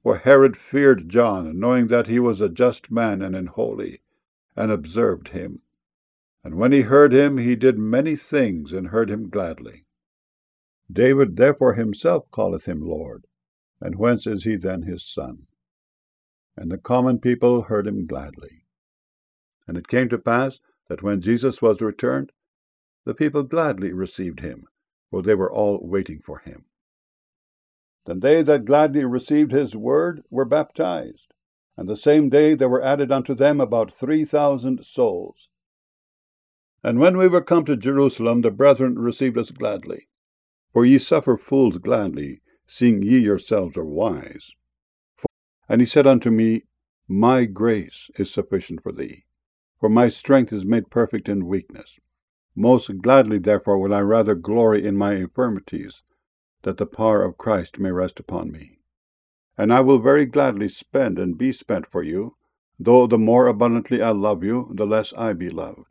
For Herod feared John, knowing that he was a just man and holy, and observed him. And when he heard him, he did many things, and heard him gladly. David therefore himself calleth him Lord, and whence is he then his son? And the common people heard him gladly. And it came to pass that when Jesus was returned, the people gladly received him, for they were all waiting for him. Then they that gladly received his word were baptized, and the same day there were added unto them about 3,000 souls. And when we were come to Jerusalem, the brethren received us gladly. For ye suffer fools gladly, seeing ye yourselves are wise. And he said unto me, My grace is sufficient for thee, for my strength is made perfect in weakness. Most gladly therefore will I rather glory in my infirmities, that the power of Christ may rest upon me. And I will very gladly spend and be spent for you, though the more abundantly I love you, the less I be loved.